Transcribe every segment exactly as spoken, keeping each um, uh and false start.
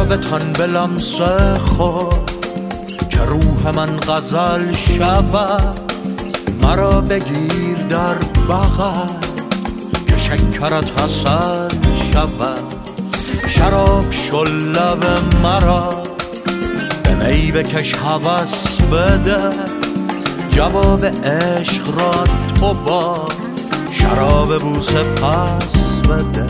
بتان به لمس خود که روح من غزل شود. مرا بگیر در بغل که شکرت حسن شود. شراب شل لب مرا به می بکش هوس بده. جواب عشق را تو با شراب بوسه پس بده.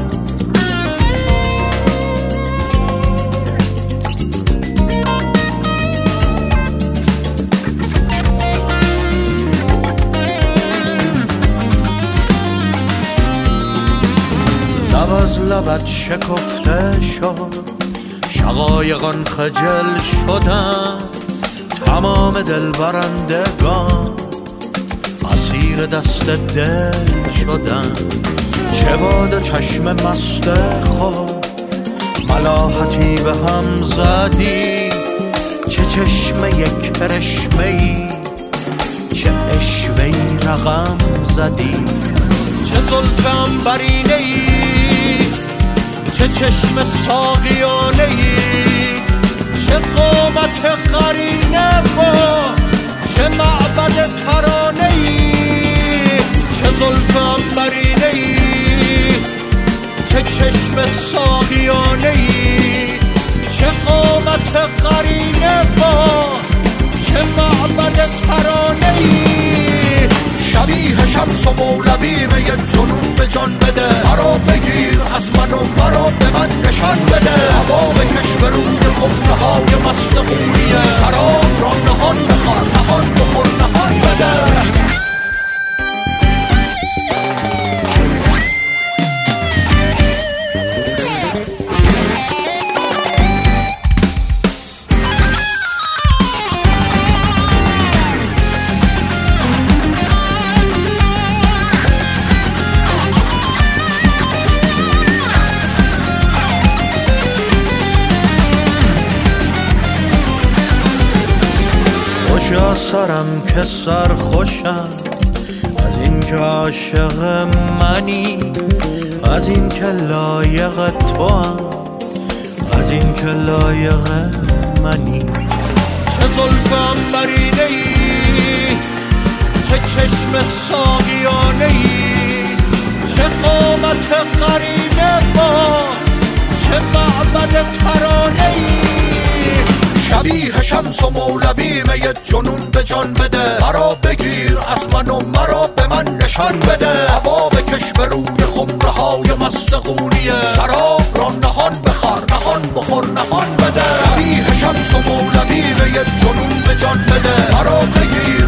لب از لبت شکفته شد، شقایقان خجل شدن. تمام دل برندگان اسیر دست دل شدن. چه باد چشم مست خود ملاحتی به هم زدی. چه چشم یک کرشمه ای، چه اشوهی رقم زدی. چه زلف عنبرینه ای، چه چشم ساقیانه ای. چه قامت قرینه و چه معبد ترانه ای. چه زلف عنبرینه ای، چه چشم ساقیانه ای. چه قامت قرینه و چه معبد ترانه ای. شبیه شمس و مولوی به یه جنون به جان بده. مرا بگیر از من و مرا به من نشان بده. هوا بکش به روی خمره های مست غوریه. شراب را نهان بخور نهان بخور نهان بده. خوشا سرم که سر خوشم از این که عاشق منی. از این که لایق تو هم، از این که لایق منی. چه زلف عنبرینه ای، چه چشم ساقیانه ای. چه قامت قرینه با چه معبد ترانه ای. شبیه شمس و مولوی به یه جنون به جان بده. مرا بگیر از من و مرا به من نشان بده. هوا بکش به روی خمره های مست غوریه. شراب را نهان بخور نهان بخور نهان بده. شبیه شمس و مولوی به یه جنون به جان بده. مرا بگیر